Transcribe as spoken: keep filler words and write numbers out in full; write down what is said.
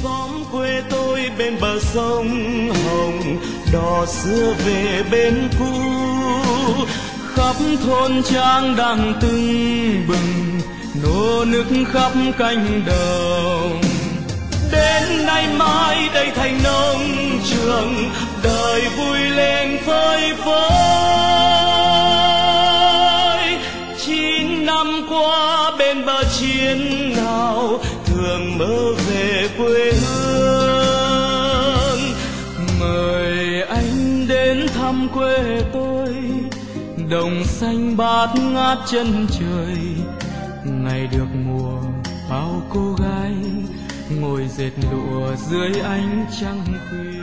xóm quê tôi bên bờ sông Hồng, đò xưa về bên cũ, khắp thôn trang đang tưng bừng, nô nức khắp cánh đồng. Đến nay mai đây thành nông trường, đời vui lên phơi phới. Chín năm qua bên bờ chiến hào, thường mơ về quê hương. Mời anh đến thăm quê tôi, đồng xanh bát ngát chân trời. Ngày được mùa bao cô gái ngồi dệt lụa dưới ánh trăng khuya.